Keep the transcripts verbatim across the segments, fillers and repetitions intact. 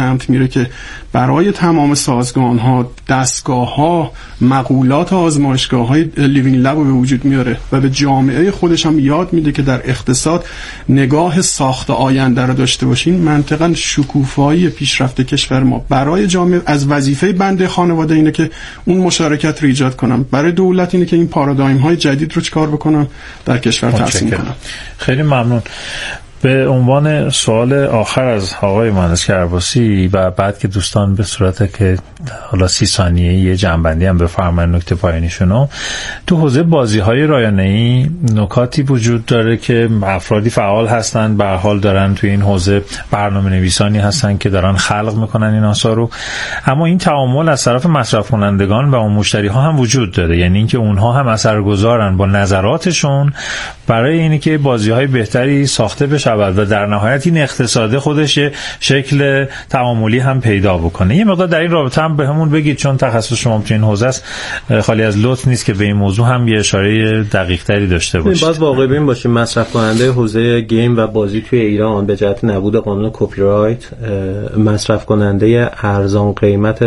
سمت میره که برای تمام سازگان‌ها، دستگاه‌ها، مقولات آزمایشگاه‌های لیوینگ لب رو به وجود میاره و به جامعه خودش هم یاد میده که در اقتصاد نگاه ساخت آینده رو داشته باشین. منطقاً شکوفایی پیشرفت کشور ما برای جامعه از وظیفه بنده خانواده اینه که اون مشارکت رو ایجاد کنم، برای دولت اینه که این پارادایم‌های جدید رو چیکار بکنم در کشور ترسیم کنم. خیلی ممنون. به عنوان سوال آخر از آقای مهندس کرباسی و بعد که دوستان به صورت که حالا سی ثانیه یه جنبندی هم بفرمایید نکته پایانیشونو، تو حوزه بازی‌های رایانه‌ای نکاتی وجود داره که افرادی فعال هستن، به هر حال دارن توی این حوزه برنامه‌نویسانی هستن که دارن خلق میکنن این آثار رو، اما این تعامل از طرف مصرف کنندگان و اون مشتری‌ها هم وجود داره، یعنی اینکه اونها هم اثرگذارن با نظراتشون برای اینکه که بازی‌های بهتری ساخته بشه و در نهایت این اقتصاد خودش شکل تعاملی هم پیدا بکنه. یه مقدار در این رابطه هم به همون بگید، چون تخصص شما تو این حوزه است، خالی از لطف نیست که به این موضوع هم یه اشاره دقیق تری داشته باشید. باید واقعی بین باشیم. مصرف کننده حوزه گیم و بازی توی ایران به جهت نبود قانون کپی رایت مصرف کننده ارزان قیمت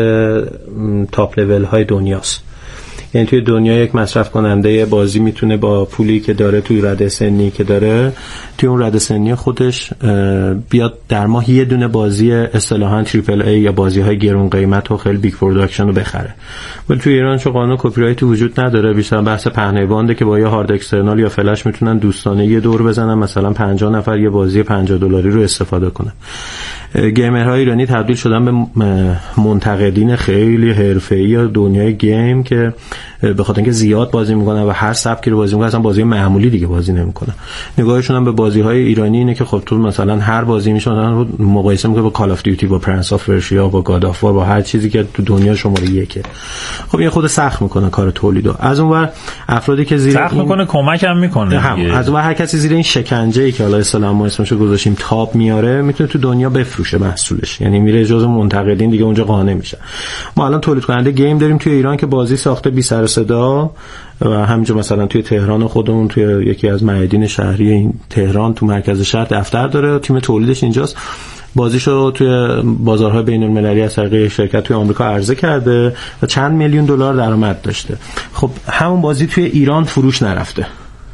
تاپ لول های دنیاست. یعنی توی دنیا یک مصرف کننده بازی میتونه با پولی که داره توی رده سنی که داره توی اون رده سنی خودش بیاد در ماه یه دونه بازی اصطلاحاً تریپل ای یا بازی‌های گرون قیمت و خیلی بیگ پروداکشن رو بخره. ولی توی ایران چون قانون کپی رایت وجود نداره، بیشتر بحث پهنه بانده که با یه هارد اکسترنال یا فلش میتونن دوستانه یه دور بزنن، مثلا پنجاه نفر یه بازی پنجاه دلاری رو استفاده کنن. گیمرهای ایرانی تبدیل شدن به منتقدین خیلی حرفه‌ای دنیای گیم که به خاطر اینکه زیاد بازی میکنن و هر سبکی رو بازی میکنن، اصلا بازی معمولی دیگه بازی نمیکنن. نگاهشون هم به بازی‌های ایرانی اینه که خب تو مثلا هر بازی میشن مقایسه میکنه با کال آف دیوتی، با پرنس آف پرشیا، با گاد آف وار، با هر چیزی که تو دنیا شماره یکه. خب این خود سخت میکنه کار تولیدو. از اونور افرادی که زیر سخت میکنه کمک هم میکنه هم. از اونور هر کسی زیر این شکنجه‌ای که حالا اصطلاحاً ما اسمشو گذاشتیم تاب میاره، میتونه تو دنیا بفروشه محصولش، یعنی میره جزو منتقدین دیگه اونجا قانع میشه. ما الان تولید کننده گیم داریم توی ایران که بازی ساخته بی سر و صدا و همینجا مثلا توی تهران خودمون توی یکی از میادین شهری این تهران تو مرکز شهر دفتر داره، تیم تولیدش اینجاست. بازیشو توی بازارهای بین‌المللی از طریق شرکت توی آمریکا عرضه کرده و چند میلیون دلار درآمد داشته. خب همون بازی توی ایران فروش نرفته.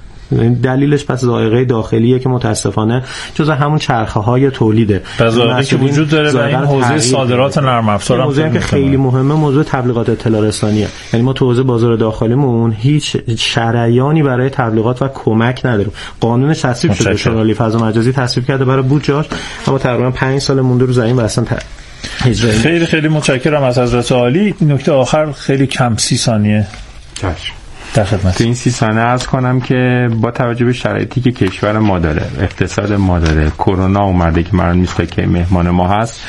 دلیلش پس ذائقه داخلیه که متاسفانه جزء همون چرخه های تولیده، ذائقه‌ای که وجود داره و این حوزه صادرات نرم افزار هم موضوعی که خیلی مهمه، موضوع تبلیغات اطلاع رسانیه. یعنی ما تو حوزه بازار داخلیمون هیچ شریانی برای تبلیغات و کمک نداریم. قانون تصویب شده، شورای فضا مجازی تصویب کرده برای بودجه‌اش، اما تقریبا پنج سال مونده رو زمین و اصلا اجرا. خیلی خیلی متشکرم از حضرت عالی. نکته آخر خیلی کم سی ثانیه. چشم. تو این سی ثانیه عرض کنم که با توجه به شرایطی که کشور ما داره، اقتصاد ما داره، کرونا اومده که مران میسته که مهمان ما هست،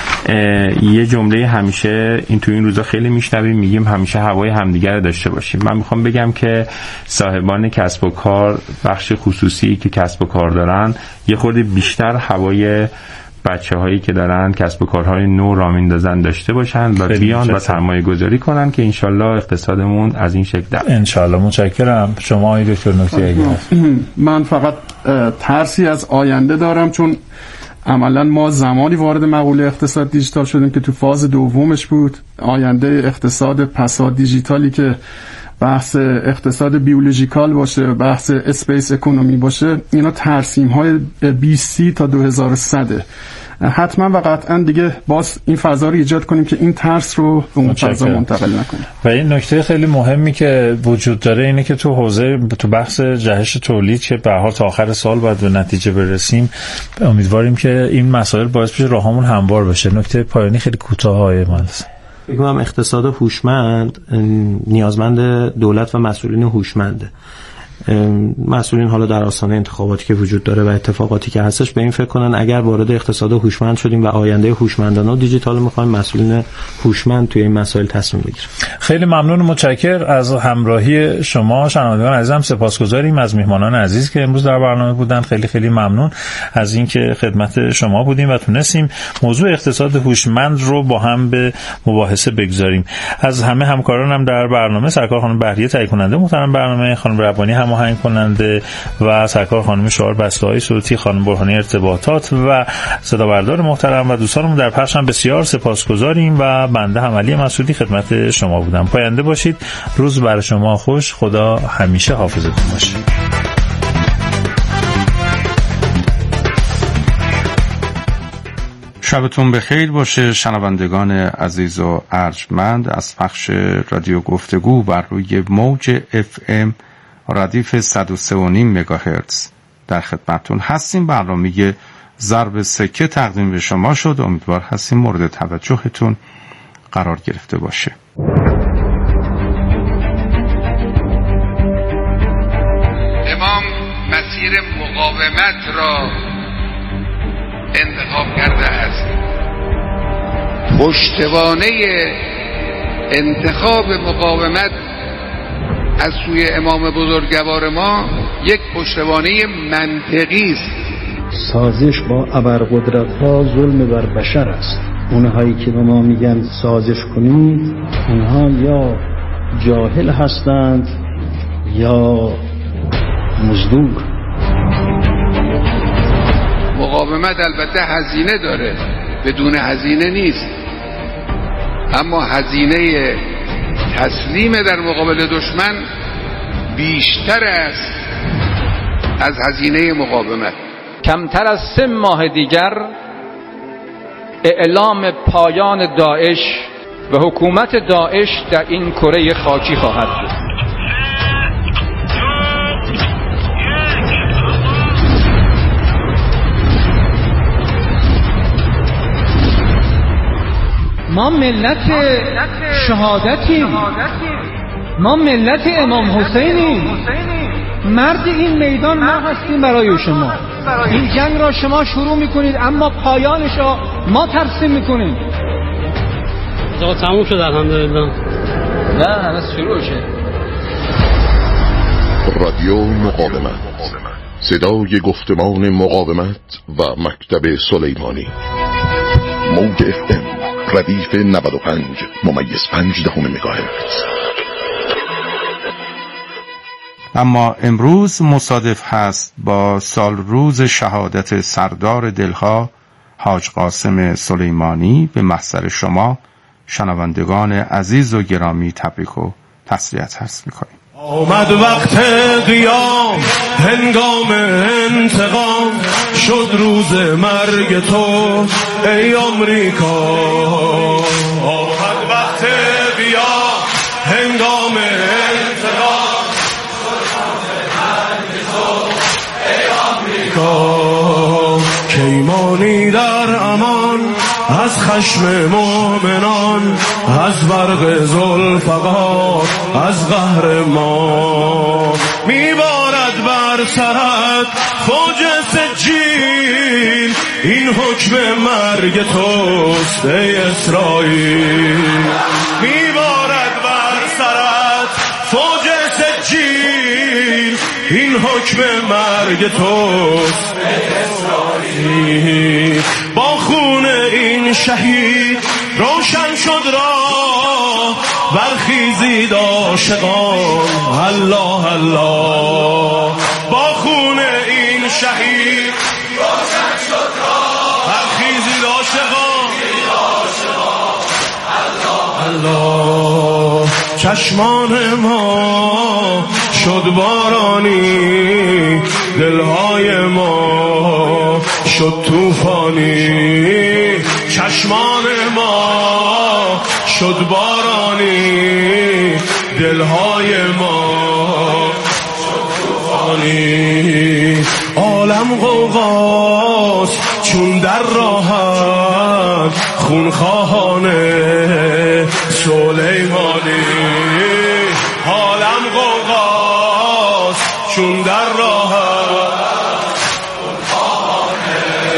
یه جمله همیشه این تو این روزا خیلی میشنویم، میگیم همیشه هوای همدیگر رو داشته باشیم. من میخوام بگم که صاحبان کسب و کار، بخش خصوصی که کسب و کار دارن، یه خورده بیشتر هوای بچه هایی که دارن کسب و کارهای نو را میندازن داشته باشن و بیان و سرمایه گذاری کنن که انشالله اقتصادمون از این شکل در انشالله. متشکرم. شما آقای دکتر نکته اگه من فقط ترسی از آینده دارم، چون عملا ما زمانی وارد مقوله اقتصاد دیجیتال شدیم که تو فاز دومش بود. آینده اقتصاد پسا دیجیتالی که بحث اقتصاد بیولوژیکال باشه، بحث اسپیس اکونومی باشه، اینا ترسیم های بیست تا دو هزار و صد. حتما و قطعا دیگه باز این فضا رو ایجاد کنیم که این ترس رو به اون فضا منتقل نکنیم. و این نکته خیلی مهمی که وجود داره اینه که تو حوزه تو بحث جهش تولید که به هر حال تا آخر سال باید به نتیجه برسیم، امیدواریم که این مسائل باعث بشه راهمون هموار بشه. نکته پایانی خیلی کوتاه های مهندس. بگم اقتصاد هوشمند نیازمند دولت و مسئولین هوشمنده. مسئولین حالا در آستانه انتخاباتی که وجود داره و اتفاقاتی که هستش به این فکر کنن اگر وارد اقتصاد هوشمند شدیم و آینده هوشمندانه و دیجیتال می‌خوایم، مسئولین هوشمند توی این مسائل تصمیم بگیرن. خیلی ممنون و متشکر از همراهی شما شنوندگان عزیزم. سپاسگزاریم از میهمانان عزیز که امروز در برنامه بودن. خیلی خیلی ممنون از اینکه خدمت شما بودیم و تونستیم موضوع اقتصاد هوشمند رو با هم به مباحثه بگذاریم. از همه همکارانم در برنامه، سرکار خانم بهریه تهیه کننده محترم برنامه، خانم ربانی هماهنگ کننده و سرکار خانم شعار بسته‌های صوتی، خانم برهانی ارتباطات و صدابردار محترم و دوستانمون در پخش هم بسیار سپاسگزاریم و بنده حملی مسعودی خدمت شما بودم. پاینده باشید، روز برای شما خوش، خدا همیشه حافظتون باشه. شبتون بخیر باشه شنوندگان عزیز و ارجمند از پخش رادیو گفتگو بر روی موج اف ام ردیف صد و سه و نیم مگاهرتز در خدمتتون هستیم. برنامه ضرب سکه تقدیم به شما شد، امیدوار هستیم مورد توجهتون قرار گرفته باشه. امام مسیر مقاومت را انتخاب کرده است. پشتوانه انتخاب مقاومت از سوی امام بزرگوار ما یک پشتوانه منطقی است. سازش با ابرقدرت‌ها ظلم بر بشر است. اونهایی که به ما میگن سازش کنید، اونها یا جاهل هستند یا مزدور. مقاومت البته هزینه داره، بدون هزینه نیست، اما هزینه تسلیم در مقابل دشمن بیشتر است از هزینه مقاومت. کمتر از سه ماه دیگر اعلام پایان داعش و حکومت داعش در این کره خاکی خواهد بود. ما ملت شهادتیم، ما ملت امام حسینیم، مرد این میدان ما هستیم برای شما. این جنگ را شما شروع میکنید اما پایانش را ما ترسیم میکنیم. آقا تموم شد الحمدلله. نه هنوز شروع شد. رادیو مقاومت، صدای گفتمان مقاومت و مکتب سلیمانی. موج اف ام ردیف نود و پنج ممیز پنج دهم مگاهرتز. اما امروز مصادف هست با سال روز شهادت سردار دلها حاج قاسم سلیمانی. به محضر شما شنوندگان عزیز و گرامی تبریک و تسلیت عرض می‌کنیم. آمد وقت قیام، هنگام انتقام، شد روز مرگ تو ای آمریکا. آمد وقت قیام، هنگام انتقام، شد روز مرگ تو ای آمریکا. کیمانی در امان از خشم مومنان، از برق ذوالفقار، از قهر ما. میبارد بر سرت فوج سجیل، این حکم مرگ توست ای اسرائیل. میبارد بر سرت فوج سجیل، این حکم مرگ توست ای اسرائیل. با خون این شهید روشن شد راه، برخیزید عاشقان الله الله. با خون این شهید روشن شد راه، برخیزید عاشقان الله الله. چشمان ما شد بارانی، دلهای ما شد طوفانی. چشمان ما شد بارانی، دلهای ما شد طوفانی. عالم غوغاست چون در راهن، خونخواهان سلیمانی. عالم غوغاست چون در راهن، خونخواهان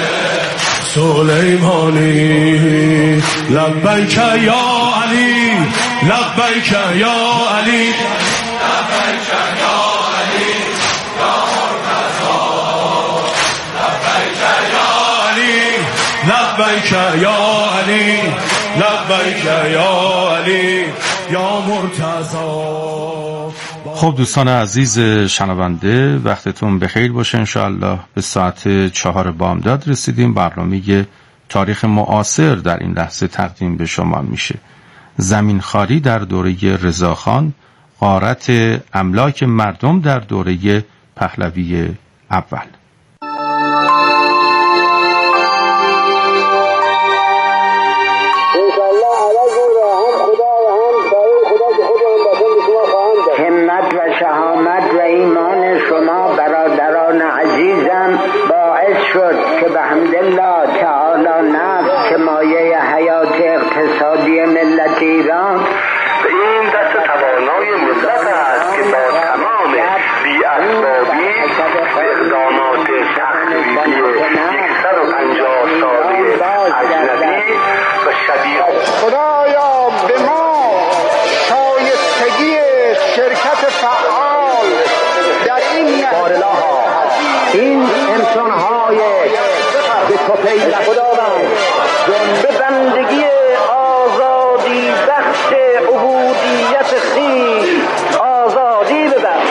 سلیمانی. لبیک یا علی، لبیک یا علی، لبیک یا علی یا مرتضی. لبیک یا علی، لبیک یا علی، لبیک یا علی یا مرتضی. خب دوستان عزیز شنونده، وقتتون بخیر باشه. انشاءالله به ساعت چهار بامداد رسیدیم. برنامه تاریخ معاصر در این لحظه تقدیم به شما میشه. زمینخواری در دوره رضاخان، غارت املاک مردم در دوره پهلوی اول. همت و شهامت و ایمان شما برادران عزیزم باعث شد که به حمدالله تعالی نفت که مایه حیات اقتصادی ملت ایران این دست توانای ملت است که با تمام بی‌اسبابی اقدامات تخریبی صد و پنجاه ساله اجنبی و شدید خدایا به ما شایستگی شرکت فعال در این بارلاها این انسان‌های به توپی خداوند جنب بندگی آزادی بخش عبودیت خویش آزادی ببخش.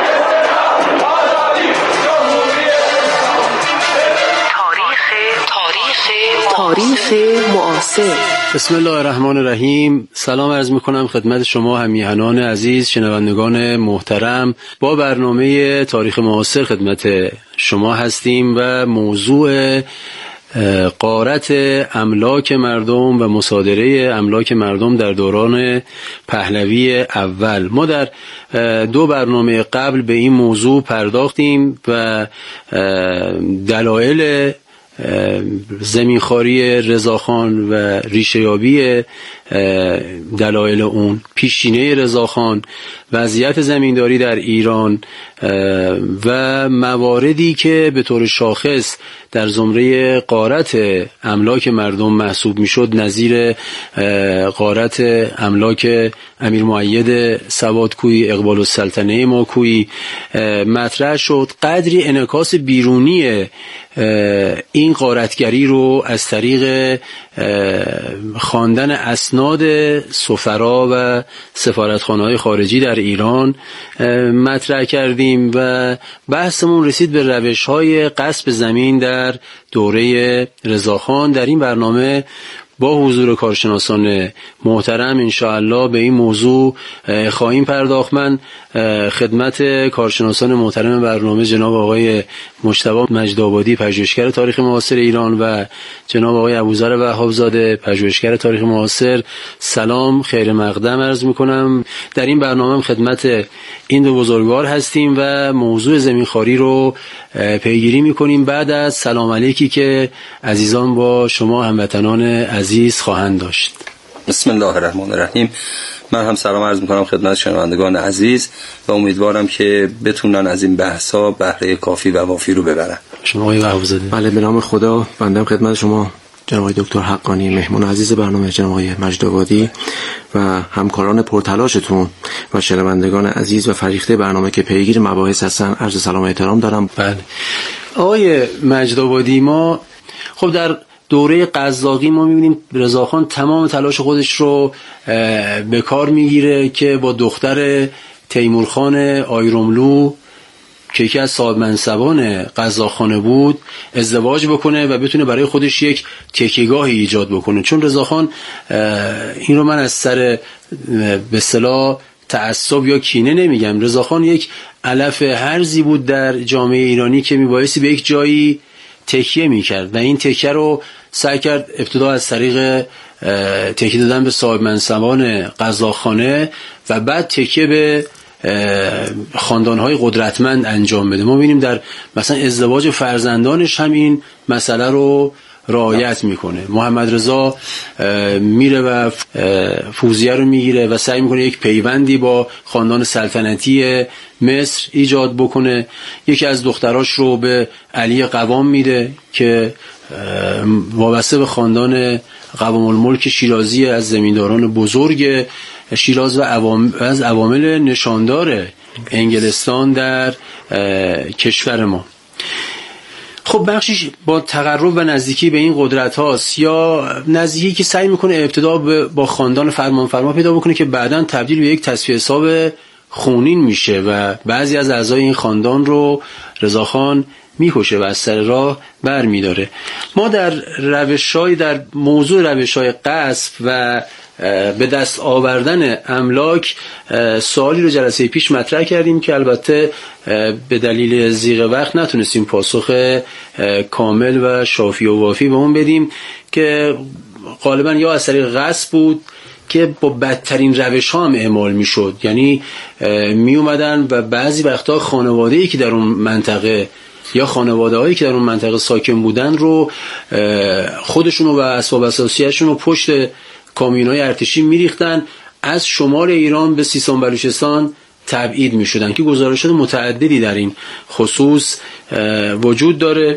تاریخ معاصر. بسم الله الرحمن الرحیم. سلام عرض میکنم خدمت شما همیهنان عزیز، شنوندگان محترم. با برنامه تاریخ معاصر خدمت شما هستیم و موضوع غارت املاک مردم و مصادره املاک مردم در دوران پهلوی اول. ما در دو برنامه قبل به این موضوع پرداختیم و دلایل زمینخواری رضاخان و ریشه‌یابی دلایل اون، پیشینه رضاخان، وضعیت زمینداری در ایران و مواردی که به طور شاخص در زمره غارت املاک مردم محسوب میشد، نظیر غارت املاک امیر مؤید سوادکویی، اقبال السلطنه ماکویی مطرح شد. قدری انعکاس بیرونی این غارتگری رو از طریق خواندن اسناد سفرا و سفارتخانه‌های خارجی در ایران مطرح کردیم و بحثمون رسید به روش‌های غصب زمین در دوره رضاخان. در این برنامه با حضور کارشناسان محترم انشاءالله به این موضوع خواهیم پرداخت. من خدمت کارشناسان محترم برنامه جناب آقای مجتبی مجدآبادی، پژوهشگر تاریخ معاصر ایران، و جناب آقای ابوذر وهابزاده، پژوهشگر تاریخ معاصر، سلام خیر مقدم عرض میکنم. در این برنامه خدمت این دو بزرگوار هستیم و موضوع زمینخواری رو پیگیری میکنیم بعد از سلام علیکی که عزیزان با شما هموطنان عزیز خواهند داشت. بسم الله الرحمن الرحیم. من هم سلام عرض میکنم خدمت شنوندگان عزیز و امیدوارم که بتونن از این بحثا بهره کافی و وافی رو ببرن. شما آقای وهابزاده. بله، به نام خدا. بنده خدمت شما جناب آقای دکتر حقانی، مهمون عزیز برنامه، جناب آقای مجدآبادی و همکاران پرتلاشتون و شنوندگان عزیز و فریخته برنامه که پیگیر مباحث هستن، عرض سلام و احترام دارم. بله آقای مجدآبادی، ما خب در دوره قزاقی ما می‌بینیم رضاخان تمام تلاش خودش رو به کار میگیره که با دختر تیمورخان آیرملو که یکی از صاحب منصبان قزاقخانه بود ازدواج بکنه و بتونه برای خودش یک تکیه‌گاهی ایجاد بکنه. چون رضاخان، این رو من از سر به اصطلاح تعصب یا کینه نمیگم، رضاخان یک علف هرزی بود در جامعه ایرانی که میبایستی به یک جایی تکیه میکرد و این تکیه رو سعی کرد ابتدا از طریق تکیه دادن به صاحب منصبان قزاقخانه و بعد تکیه به خاندان‌های قدرتمند انجام بده. ما ببینیم در مثلا ازدواج فرزندانش هم این مسئله رو رعایت میکنه. محمد رضا میره و فوزیه رو میگیره و سعی میکنه یک پیوندی با خاندان سلطنتی مصر ایجاد بکنه. یکی از دختراش رو به علی قوام میده که وابسته به خاندان قوام الملک شیرازی از زمینداران بزرگ شیراز و عوام از عوامل نشاندار انگلستان در کشور ما. خب بخشش با تقرب و نزدیکی به این قدرت هاست یا نزدیکی که سعی میکنه ابتدا با خاندان فرمانفرما پیدا بکنه که بعداً تبدیل به یک تصفیه حساب خونین میشه و بعضی از اعضای این خاندان رو رضاخان میکشه و از سر راه بر میداره. ما در روش‌های در موضوع روش‌های غصب و به دست آوردن املاک سوالی رو جلسه پیش مطرح کردیم که البته به دلیل ضیق وقت نتونستیم پاسخ کامل و شافی و وافی به اون بدیم که غالبا یا از طریق غصب بود که با بدترین روش ها هم اعمال می شد، یعنی می اومدن و بعضی وقتا خانواده‌ای که در اون منطقه یا خانواده هایی که در اون منطقه ساکن بودن رو خودشون و اسباب اساسیه‌شون رو پشت کامیون‌های ارتشی میریختن، از شمال ایران به سیستان بلوچستان تبعید میشدن که گزارشات متعددی در این خصوص وجود داره.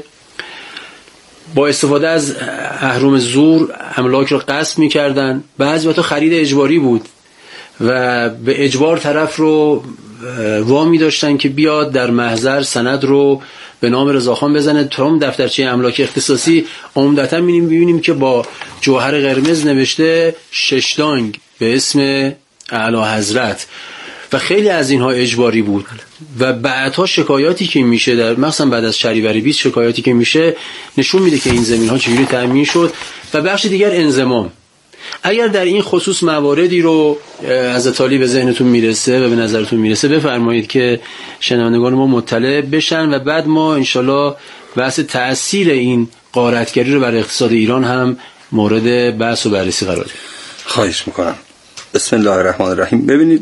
با استفاده از اهرم زور املاک رو غصب میکردن، بعضی وقتا خرید اجباری بود و به اجبار طرف رو وامی داشتن که بیاد در محضر سند رو به نام رضاخان بزنه تا دفترچه املاک اختصاصی عمدتا می‌بینیم که با جوهر قرمز نوشته ششدانگ به اسم اعلی حضرت و خیلی از اینها اجباری بود و بعدها شکایاتی که میشه در مثلا بعد از شهریور بیست شکایاتی که میشه نشون میده که این زمین‌ها چجوری تامین شد. و بخش دیگر انضمام. اگر در این خصوص مواردی رو از تالی به ذهنتون میرسه و به نظرتون میرسه بفرمایید که شنوندگان ما مطلع بشن و بعد ما انشالله بحث تأثیر این غارتگری رو بر اقتصاد ایران هم مورد بحث و بررسی قرار بدیم. خواهش میکنم. بسم الله الرحمن الرحیم. ببینید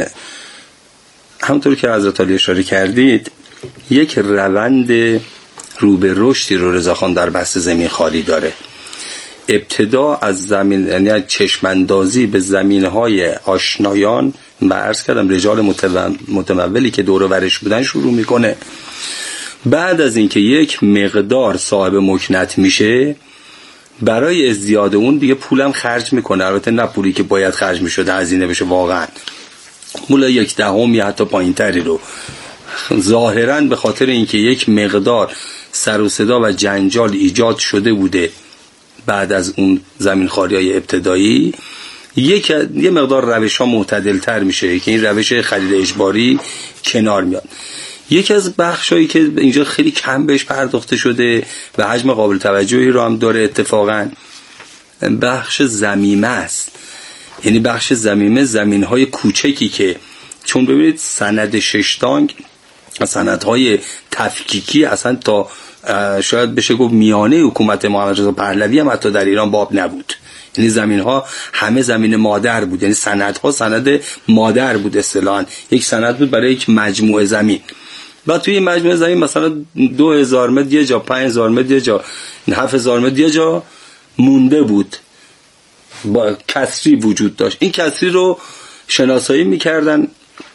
همونطور که حضرت علی اشاره کردید یک روند رو به رشدی رو رضاخان در بحث زمین خالی داره. ابتدا از زمین، یعنی از چشماندازی به زمینهای آشنایان و عرض کردم رجال متمولی که دور و برش بودن شروع میکنه. بعد از اینکه یک مقدار صاحب مکنت میشه برای ازدیاد اون دیگه پولم خرج میکنه، البته نه پولی که باید خرج میشده هزینه بشه، واقعا مولا یک دهم یا حتی پایین تری رو ظاهرا به خاطر اینکه یک مقدار سر و صدا و جنجال ایجاد شده بوده بعد از اون زمین خالی های ابتدایی یک یه مقدار روش ها معتدل تر میشه که این روش خرید اجباری کنار میاد. یکی از بخشایی که اینجا خیلی کم بهش پرداخته شده و حجم قابل توجهی رو هم داره اتفاقا بخش زمیمه است. یعنی بخش زمیمه زمین های کوچکی که چون ببینید سند ششتانگ سندهای تفکیکی اصلا تا شاید بشه گفت میانه حکومت محمد رضا پهلوی هم حتی در ایران باب نبود. یعنی زمین ها همه زمین مادر بود، یعنی سندها سند مادر بود اصطلاحاً. یک سند بود برای یک مجموعه زمین و توی مجموعه زمین مثلا دو هزار متر یه جا، پنج هزار متر یه جا، هفت هزار متر یه جا مونده بود با کسری وجود داشت. این کسری رو شناسایی میکردن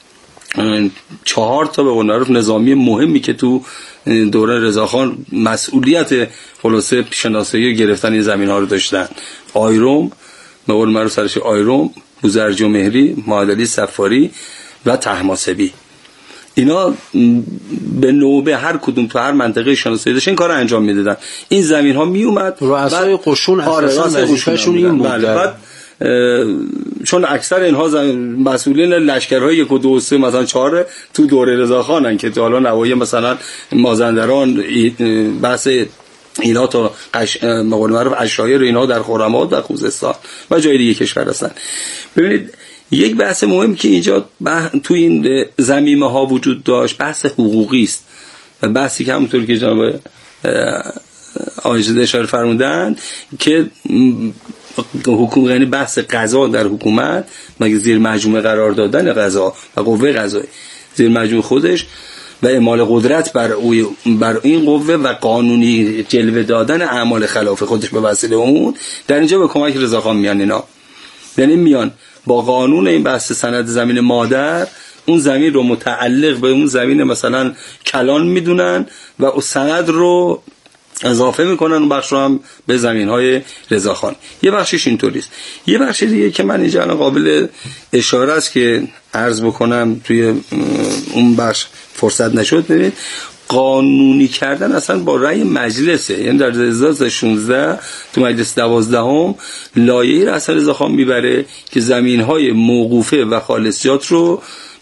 چهار تا به قول معروف نظامی مهمی که تو دوران رضاخان مسئولیت خلاصه شناسایی گرفتن این زمین ها رو داشتن. آیروم به قول معروف سرش آیروم، بوزرج و مهری، معادلی سفاری و طهماسبی. اینا به نوبه هر کدوم تو هر منطقه شناسایی داشتن این کار رو انجام میدادن. این زمین ها می اومد رؤسای قشون اساسا وظیفه‌شون این بود. بعد چون اکثر اینها مسئولین لشکرهای یک و دو و سه مثلا چهار تو دوره رضاخانن که تو حالا نوایی مثلا مازندران بحث اینا تا قش... مقول معروف اشایر اینا در خرم‌آباد و خوزستان و جای دیگه کشور هستن. ببینید یک بحث مهم که اینجا بح... تو این زمینه ها وجود داشت بحث حقوقی است و بحثی که همونطور که جناب آقای زاده اشاره فرمودن که حکومت، یعنی بحث قضا در حکومت مگه زیر مجموعه قرار دادن قضا و قوه قضایی زیر مجموعه خودش و اعمال قدرت بر او بر این قوه و قانونی جلوه دادن اعمال خلاف خودش به وسیله اون در اینجا به کمک رضاخان میان. اینا یعنی میان با قانون این بحث سند زمین مادر اون زمین رو متعلق به اون زمین مثلا کلان میدونن و اون سند رو اضافه میکنن اون بخش رو هم به زمین‌های رضاخان. یه بخشش اینطوریست. یه بخش دیگه که من اینجا قابل اشاره است که عرض بکنم توی اون بخش فرصت نشد، ببینید قانونی کردن اصلا با رأی مجلسه. یعنی در هزار و شانزده تو مجلس دوازدهم لایحه‌ای را اصلا رضاخان میبره که زمین‌های موقوفه و خالصیات رو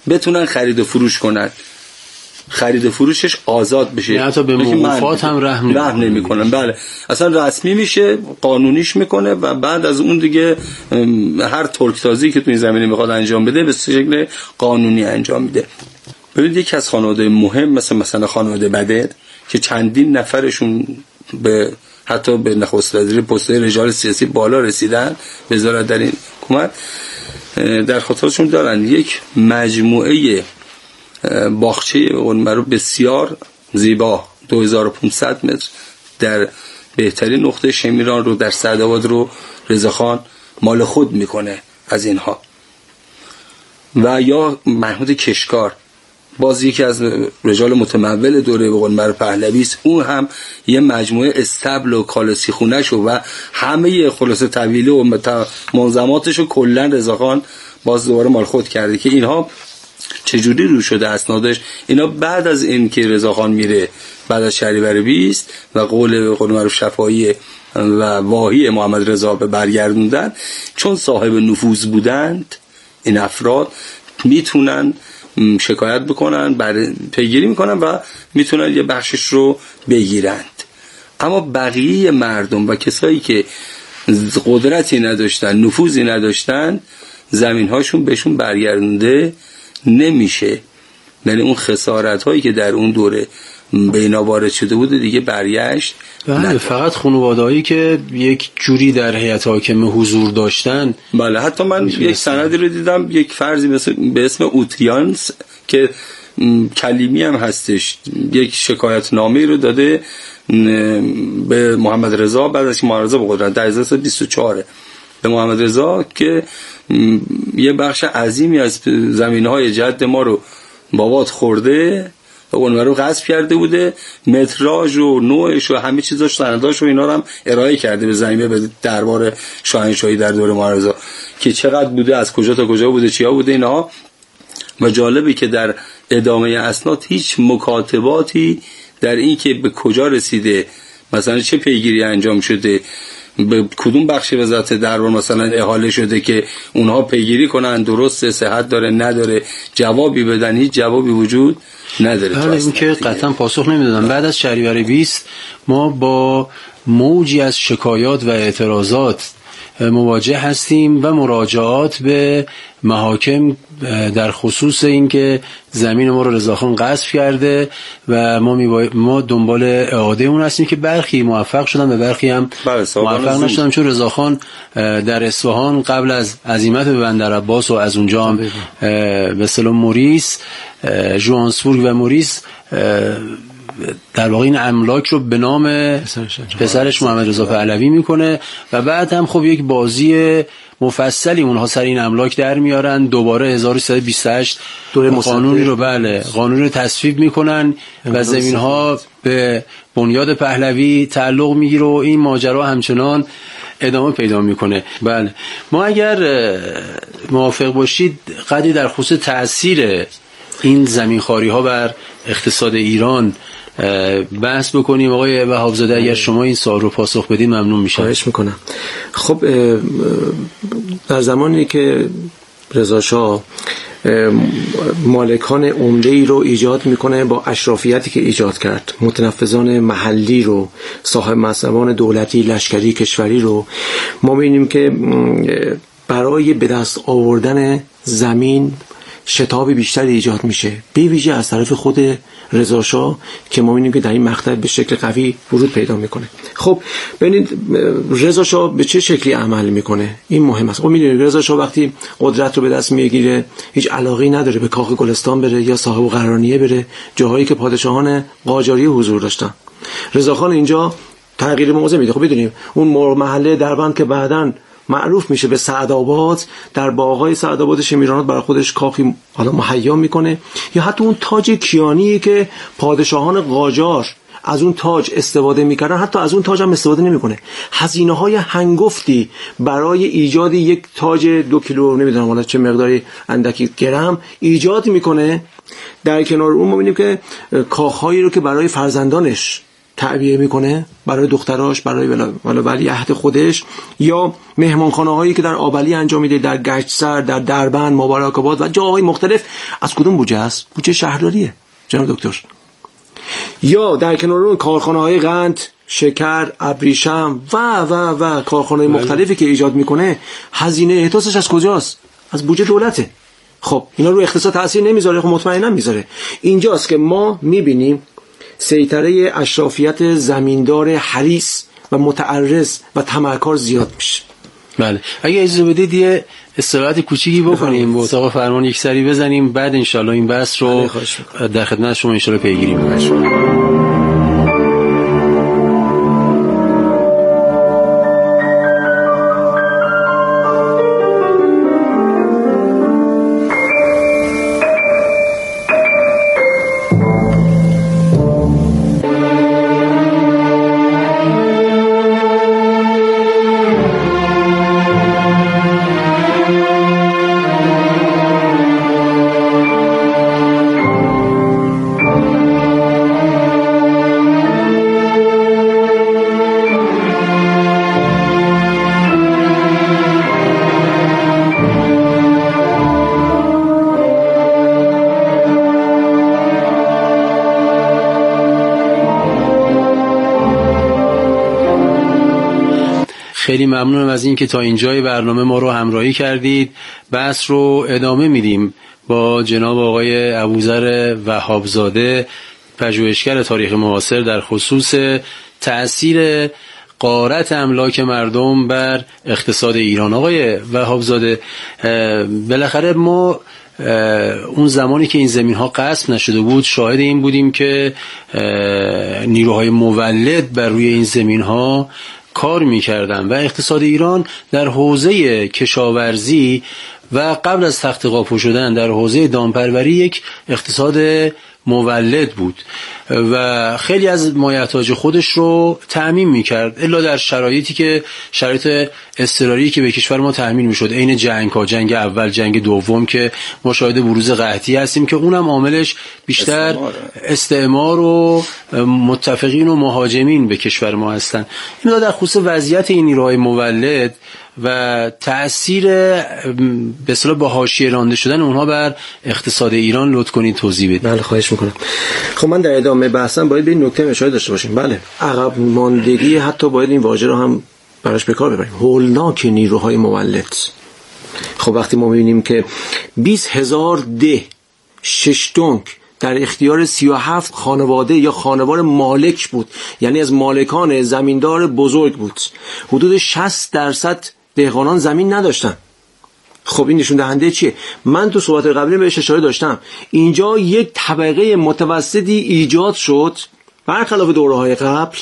بتونن خرید و فروش کنن، خرید و فروشش آزاد بشه، یا حتی به موقوفات هم رحم رحم نمی‌کنن. بله اصلا رسمی میشه، قانونیش میکنه و بعد از اون دیگه هر ترکتازی که تو این زمینه میخواد انجام بده به شکل قانونی انجام میده. ببینید یکی از خانواده مهم مثل مثلا خانواده بدر که چندین نفرشون به حتی به نخست وزیر پست‌های رجال سیاسی بالا رسیدن، وزارت در این حکومت در خاطرشون دارن، یک مجموعه باغچه اون بسیار زیبا دو هزار و پانصد متر در بهترین نقطه شمیران رو در سعدآباد رو رضاخان مال خود میکنه از اینها. و یا محمود کشکار باز یکی از رجال متمول دوره به قول معروف پهلوی است، اون هم یه مجموعه استبل و کالسی خونه‌شو و همه خلاصه طویله و منظماتشو کلا رضاخان باز دوباره مال خود کرده. که اینها چجوری رو شده اسنادش؟ اینا بعد از این که رضاخان میره بعد از شهریور بیست و قول قول معروف شفاهی و واهی محمد رضا به برگردوندن، چون صاحب نفوذ بودند این افراد میتونن شکایت بکنن، بر پیگیری میکنن و میتونن یه بخشش رو بگیرند. اما بقیه مردم و کسایی که قدرتی نداشتن، نفوذی نداشتن، زمینهاشون بهشون برگردونده نمیشه. یعنی اون خسارت هایی که در اون دوره به اینا وارد شده بود دیگه برگشت. بله فقط خانواده‌ای که یک جوری در هیئت حاکمه حضور داشتن. بله حتی من یک سندی رو دیدم، یک فرضی به اسم اوتیانس که کلیمی هم هستش، یک شکایت نامه رو داده به محمد رضا بعد از که محمد رضا به قدرت در هزار و سیصد و بیست و چهار به محمد رضا که یه بخش عظیمی از زمینهای جد ما رو بابات خورده و اون رو غصب کرده بوده، متراژ و نوعش و همه چیزاش سنداش و اینا رو هم ارائه کرده به زمینه به دربار شاهنشاهی در دوره محمد رضا که چقدر بوده، از کجا تا کجا بوده، چیا بوده اینها. و جالبه که در ادامه اسناد هیچ مکاتباتی در این که به کجا رسیده، مثلا چه پیگیری انجام شده، به کدوم بخش وزارت دربار مثلا احاله شده که اونها پیگیری کنن درست صحت داره نداره، جوابی بدن، هیچ جوابی وجود نداره. بله این که قطعا پاسخ نمیدادن. بعد از شهریور بیست ما با موجی از شکایات و اعتراضات مواجه هستیم و مراجعات به محاکم در خصوص این که زمین ما رو رضاخان غصب کرده و ما می ما دنبال اعاده اون هستیم که برخی موفق شدن و برخی هم موفق نشدن، چون رضاخان در اصفهان قبل از عزیمت به بندرعباس و از اونجا هم به اصطلاح موریس ژوانسبورگ و موریس در واقع این املاک رو به نام پسرش محمد رضا پهلوی میکنه و بعد هم خب یک بازی مفصلی اونها سر این املاک در میارن. دوباره هزار و سیصد و بیست و هشت قانونی رو بله قانونی رو تصویب میکنن و زمین ها به بنیاد پهلوی تعلق میگیره و این ماجرا همچنان ادامه پیدا میکنه. بله ما اگر موافق باشید قدری در خصوص تأثیر این زمینخواری ها بر اقتصاد ایران بحث بکنیم. آقای وهابزاده اگر شما این سوال رو پاسخ بدید ممنون میشم. خواهش میکنم. خب در زمانی که رضا شاه مالکان عمده‌ای رو ایجاد میکنه با اشرافیتی که ایجاد کرد، متنفذان محلی رو، صاحب منصبان دولتی، لشکری، کشوری رو، ما می‌بینیم که برای به دست آوردن زمین شتاب بیشتری ایجاد میشه، به ویژه از طرف خود رضا شاه که ما می‌بینیم که در این مقطع به شکل قوی ورود پیدا میکنه. خب ببینید رضا شاه به چه شکلی عمل میکنه، این مهم است. خب می‌بینید رضا شاه وقتی قدرت رو به دست میگیره هیچ علاقه‌ای نداره به کاخ گلستان بره یا صاحب قرارانیه بره، جاهایی که پادشاهان قاجاری حضور داشتن. رضاخان اینجا تغییر موضع میده. خب بدونیم اون محله دربند که بعداً معروف میشه به سعدآباد، در باغ‌های سعدآباد شمیرانات برای خودش کاخی حالا مهیا میکنه، یا حتی اون تاج کیانی که پادشاهان قاجار از اون تاج استفاده میکردن حتی از اون تاج هم استفاده نمیکنه. هزینه‌های هنگفتی برای ایجاد یک تاج دو کیلو نمیدونم حالا چه مقداری اندکی گرم ایجاد میکنه. در کنار اون ما می‌بینیم که کاخ‌هایی رو که برای فرزندانش تعبیه میکنه برای دختراش، برای ولیعهد خودش، یا مهمانخانه هایی که در آبلی انجام میده، در گشتسر، در دربند، مبارک آباد و جاهای مختلف، از کدوم بودجه است؟ بودجه شهرداریه جناب دکتر. یا در کنار اون کارخانه های قند، شکر، ابریشم و و و کارخانه مختلفی که ایجاد میکنه، هزینه احداثش از کجاست؟ از بودجه دولته. خب اینا رو اقتصاد تاثیر نمیذاره؟ خب مطمئنا میذاره. اینجاست که ما میبینیم سیطره اشرافیت زمیندار حریص و متعرض و طمعکار زیاد میشه. بله، اگه اجازه بدید یه استراحت کوچیکی بکنیم، به اتاق فرمان یک سری بزنیم، بعد انشالله این بحث رو در خدمت شما انشالله پیگیری می‌کنیم. خیلی ممنونم از این که تا اینجای برنامه ما رو همراهی کردید. بحث رو ادامه میدیم با جناب آقای ابوذر وهابزاده، پژوهشگر تاریخ معاصر، در خصوص تأثیر غارت املاک مردم بر اقتصاد ایران. آقای وهابزاده، بالاخره ما اون زمانی که این زمین ها غصب نشده بود شاهد این بودیم که نیروهای مولد بر روی این زمین ها کار می‌کردن و اقتصاد ایران در حوزه کشاورزی و قبل از تخت قاپو شدن در حوزه دامپروری یک اقتصاد مولد بود و خیلی از مایحتاج خودش رو تأمین می‌کرد، الا در شرایطی که شرایط اضطراری که به کشور ما تأمین می‌شد، عین جنگ‌ها، جنگ اول، جنگ دوم که ما شاهد بروز قحطی هستیم که اونم عاملش بیشتر استعمار و متفقین و مهاجمین به کشور ما هستن. این در خصوص وضعیت این نیروهای مولد و تأثیر به اصطلاح با حاشیه رانده شدن اونها بر اقتصاد ایران لطف کنید توضیح بدید. بله خواهش میکنم. خب من در ادامه بحثم باید به این نکته اشاره داشته باشیم. بله، عقب ماندگی، حتی باید این واژه رو هم براش به کار ببریم، هولناک نیروهای مولد. خب وقتی ما میبینیم که بیست هزار ده شش دنگ در اختیار سی و هفت خانواده یا خانوار مالک بود، یعنی از مالکان زمیندار بزرگ بود، حدود شصت درصد دهقانان زمین نداشتن. خب این نشون دهنده چیه؟ من تو صحبت قبلی بهش اشاره داشتم، اینجا یک طبقه متوسطی ایجاد شد برخلاف دوره‌های قبل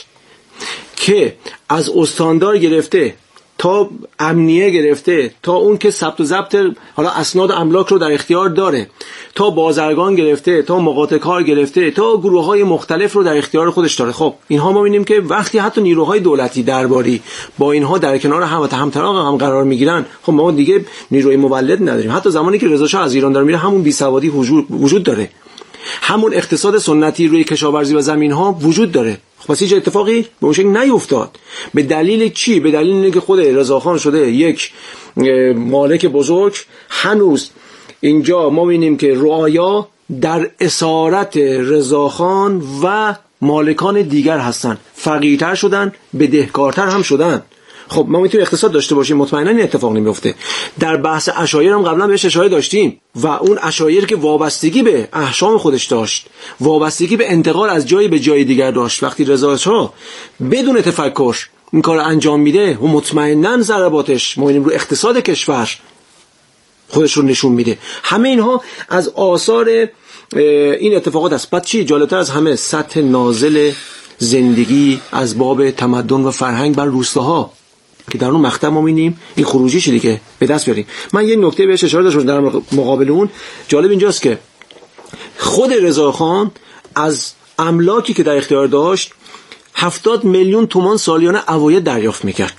که از استاندار گرفته تا امنیه گرفته تا اون که ثبت و ضبط حالا اسناد املاک رو در اختیار داره، تا بازرگان گرفته تا مقاطع کار گرفته تا گروه‌های مختلف رو در اختیار خودش داره. خب اینها ما می‌بینیم که وقتی حتی نیروهای دولتی درباری با اینها در کنار هم و هم‌طراق هم قرار می‌گیرن، خب ما دیگه نیروی مولد نداریم. حتی زمانی که رضا شاه از ایران داره میره همون بیسوادی وجود وجود داره، همون اقتصاد سنتی روی کشاورزی و زمین‌ها وجود داره. پس هیچ اتفاقی به اون شکل نیفتاد. به دلیل چی؟ به دلیل اینکه خود رضاخان شده یک مالک بزرگ. هنوز اینجا ما می‌بینیم که رعایا در اسارت رضاخان و مالکان دیگر هستن، فقیرتر شدن، بدهکارتر هم شدن. خب ما میتونیم اقتصاد داشته باشیم، مطمئنا این اتفاق نمیفته. در بحث عشایر هم قبلا بهش اشاره داشتیم و اون عشایر که وابستگی به احشام خودش داشت، وابستگی به انتقال از جایی به جای دیگر داشت، وقتی رضا شاه بدون تفکر این کار انجام میده و مطمئنا ضرباتش ما رو اقتصاد کشور خودش رو نشون میده. همه اینها از آثار این اتفاقات است. بعد چی جالبتر از همه، سطح نازل زندگی از باب تمدن و فرهنگ بر روستاها که در اون مقطع ما می‌بینیم این خروجی شده که به دست بیاریم. من یه نکته بهش اشاره داشتم در مقابل اون. جالب اینجاست که خود رضاخان از املاکی که در اختیار داشت هفتاد میلیون تومان سالیانه عواید دریافت میکرد.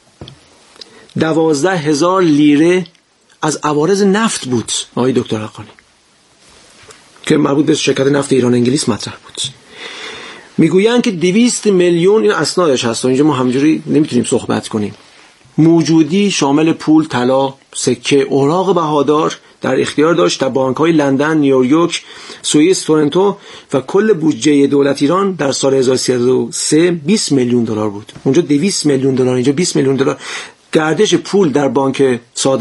دوازده هزار لیره از عوارض نفت بود آقای دکتر حقانی که مربوط به شرکت نفت ایران انگلیس مطرح بود. میگویند که دویست میلیون، این اسنادش هست، اینجا ما همجوری نمیتونیم صحبت کنیم، موجودی شامل پول، طلا، سکه، اوراق بهادار در اختیار داشت در بانک‌های لندن، نیویورک، سوئیس، تورنتو و کل بودجه دولت ایران در سال هزار و سیصد و سه بیست میلیون دلار بود. اونجا دویست میلیون دلار، اینجا بیست میلیون دلار. گردش پول در بانک صادرات